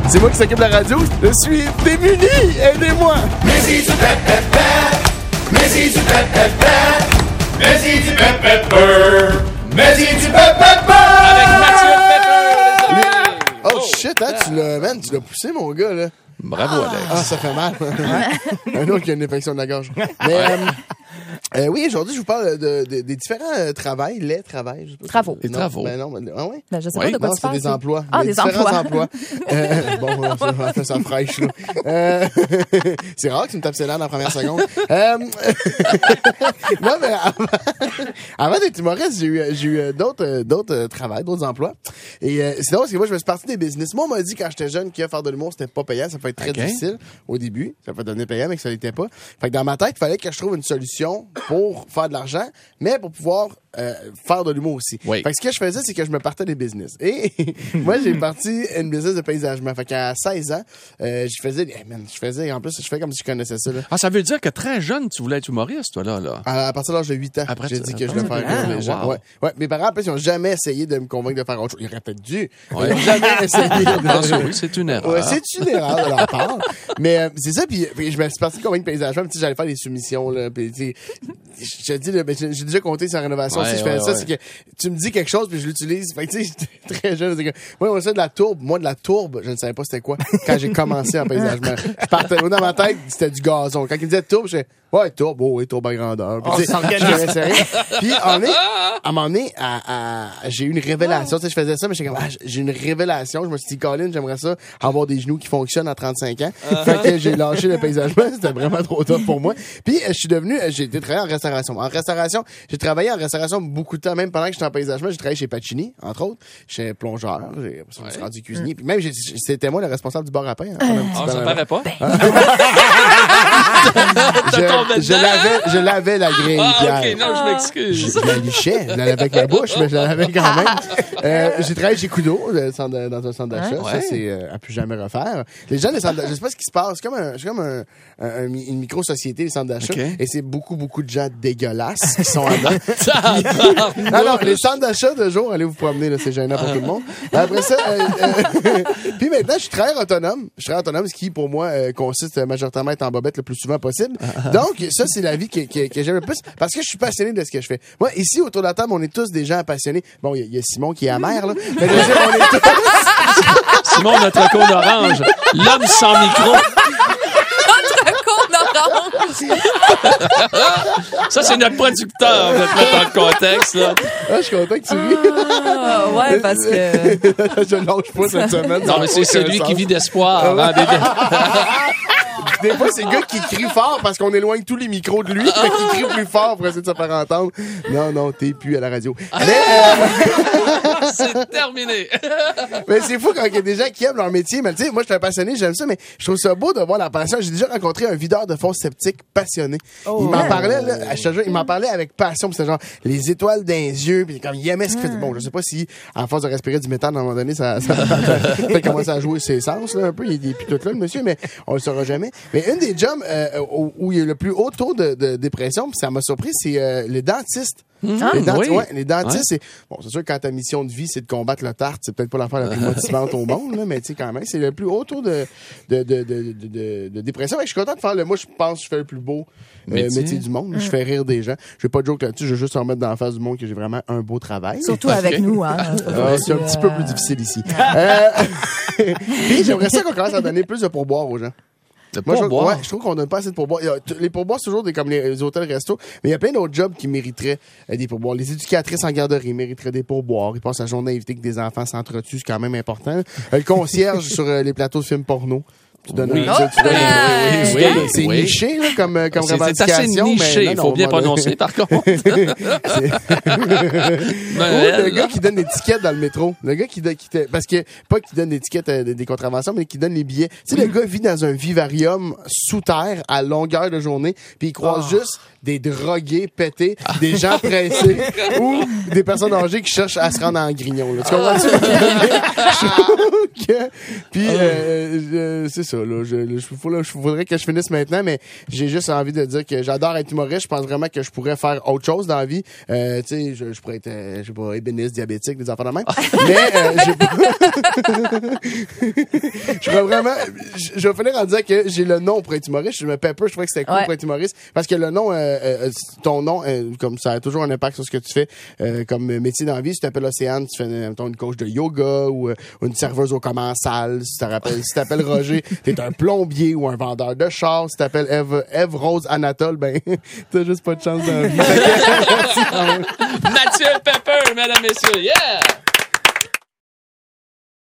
C'est moi qui s'occupe de la radio. Je suis démuni. Aidez-moi. Mais si tu mais si tu mais si tu mais si tu Avec Mathieu Pepper. Oh shit, hein, tu l'as poussé, mon gars, là. Bravo, Alex. Ah, ça fait mal. Un autre qui a une infection de la gorge. Mais oui, aujourd'hui, je vous parle des différents travails, les travails. Je sais pas Travaux. Les travaux. Ben non, ah ouais? Ben, je sais Oui. pas de quoi Non, tu c'est parles. des emplois. Ah, Les des différents emplois. Bon, on va faire ça fraîche, là. C'est rare que tu me tapes ses lèvres dans la première seconde. Non, mais avant d'être humoriste, j'ai eu d'autres travails, d'autres emplois. Et c'est drôle parce que moi, je me suis parti des business. Moi, on m'a dit quand j'étais jeune que faire de l'humour, c'était pas payant. Ça peut être très difficile au début. Ça peut devenir payant, mais que ça l'était pas. Fait que dans ma tête, il fallait que je trouve une solution pour faire de l'argent, mais pour pouvoir faire de l'humour aussi. Oui. Fait que ce que je faisais, c'est que je me partais des business. Et moi, j'ai parti une business de paysagement. Fait qu'à 16 ans, je fais comme si je connaissais ça, là. Ah, ça veut dire que très jeune, tu voulais être humoriste, toi, là. À partir de l'âge de 8 ans, Après, j'ai dit que je voulais faire rire les gens. wow. Ouais. Mes parents, en plus, ils n'ont jamais essayé de me convaincre de faire autre chose. Ils auraient peut-être dû. Ils n'ont jamais essayé de... Oui, c'est une erreur. Ouais, c'est une erreur de leur part. Mais c'est ça, puis je me suis parti de convaincre paysagement, puis j'allais faire des soumissions, là, puis je te dis, là, j'ai déjà compté sur la rénovation. Si je fais ça, c'est que tu me dis quelque chose, puis je l'utilise. Fait que tu sais, j'étais très jeune. C'est que, moi, on sait de la tourbe. Moi, de la tourbe, je ne savais pas c'était quoi quand j'ai commencé en paysagement. Je partais, dans ma tête, c'était du gazon. Quand il me disait tourbe, je disais, ouais, tourbe, oui, tourbe à grandeur. Puis, puis à un moment donné, j'ai eu une révélation. Tu sais, je faisais ça, mais j'étais comme, j'ai une révélation. Je me suis dit, Colin, j'aimerais ça avoir des genoux qui fonctionnent à 35 ans. Fait que j'ai lâché le paysagement. C'était vraiment trop top pour moi. Puis, j'ai été travailler en restauration. En restauration, j'ai travaillé en restauration beaucoup de temps. Même pendant que j'étais en paysagement, j'ai travaillé chez Pacini, entre autres. J'étais plongeur. J'ai rendu cuisinier. Puis même, c'était moi le responsable du bar à pain. Ça paraît pas? Je lavais la grille, Pierre. OK, non, je m'excuse. Je la lichais, je la lavais avec la bouche, mais je la lavais quand même. J'ai travaillé chez Kudo, dans un centre d'achat. Ouais. Ça, c'est à plus jamais refaire. Les gens des centres d'achat, je sais pas ce qui se passe. C'est comme une micro-société, les centres d'achat. Okay. Et c'est beaucoup de gens dégueulasses qui sont là-dedans. Non, les centres d'achat de jour, allez vous promener, là, c'est gênant pour tout le monde. Après ça, puis maintenant, je suis très autonome. Je suis très autonome, ce qui, pour moi, consiste majoritairement à être en bobette le plus souvent possible. Donc, ça, c'est la vie que j'aime le plus parce que je suis passionné de ce que je fais. Moi, ici, autour de la table, on est tous des gens passionnés. Bon, il y a Simon qui est amer, là. Mais on est tous... Simon, notre cône orange. L'homme sans micro. Ça, c'est notre producteur. On va te mettre dans le contexte, là. Ah, je suis content que tu ris. Ouais, parce que... Je lâche pas cette semaine. Non, mais c'est celui qui vit d'espoir. Des fois, c'est le gars qui crie fort parce qu'on éloigne tous les micros de lui, mais qui crie plus fort pour essayer de se faire entendre. Non, t'es plus à la radio. Mais, c'est terminé. mais c'est fou quand il y a des gens qui aiment leur métier. Mais tu sais, moi, je suis un passionné, j'aime ça, mais je trouve ça beau de voir la passion. J'ai déjà rencontré un videur de fosses septiques passionné. Il m'en parlait, là, je te jure, il m'en parlait avec passion. C'était genre les étoiles dans les yeux, puis comme il aimait ce qu'il faisait. Bon, je sais pas si, à force de respirer du méthane, à un moment donné, ça commence à jouer ses sens, là, un peu. Il est plus tout là, le monsieur, mais on le saura jamais. Mais une des jobs où il y a le plus haut taux de dépression, puis ça m'a surpris, c'est les dentistes. Les dentistes, c'est sûr que quand ta mission de vie, c'est de combattre le tartre, c'est peut-être pas l'affaire la plus motivante au monde, là, mais tu sais, quand même, c'est le plus haut taux de dépression. Fait que je suis content de faire moi, je pense que je fais le plus beau métier du monde. Je fais rire des gens. Je vais pas de joke là-dessus, je vais juste en mettre dans la face du monde que j'ai vraiment un beau travail. Surtout avec nous, hein. C'est un petit peu plus difficile ici. Puis j'aimerais ça qu'on commence à donner plus de pourboire aux gens. Moi, je trouve qu'on donne pas assez de pourboires. Les pourboires, c'est toujours comme les hôtels restos, mais il y a plein d'autres jobs qui mériteraient des pourboires. Les éducatrices en garderie mériteraient des pourboires. Ils passent la journée à éviter que des enfants s'entretuent, c'est quand même important. Le concierge sur les plateaux de films porno. Tu donnes oui. C'est niché, là, comme revendication. C'est assez niché, il faut bien prononcer, par contre. Le gars qui donne l'étiquette dans le métro. Le gars qui parce que, pas qui donne l'étiquette des contraventions, mais qui donne les billets. Tu sais, le gars vit dans un vivarium sous terre à longueur de journée, puis il croise juste des drogués pétés, des gens pressés, ou des personnes âgées qui cherchent à se rendre en grignon, là. Tu comprends-tu? Puis, c'est ça, là. Faudrait que je finisse maintenant, mais j'ai juste envie de dire que j'adore être humoriste. Je pense vraiment que je pourrais faire autre chose dans la vie. Tu sais, je pourrais être, je sais pas, ébéniste, diabétique, des affaires de même. Mais, je pourrais vraiment, je vais finir en disant que j'ai le nom pour être humoriste. Je me Pepper, je trouvais que c'était cool pour être humoriste. Parce que le nom, ton nom, comme ça a toujours un impact sur ce que tu fais, comme métier dans la vie. Si tu t'appelles Océane, tu fais, une coach de yoga ou une serveuse au commensal. Si tu t'appelles Roger, t'es un plombier ou un vendeur de char. Si tu t'appelles Eve Rose Anatole, ben, t'as juste pas de chance dans la vie. Mathieu Pepper, mesdames, messieurs, yeah!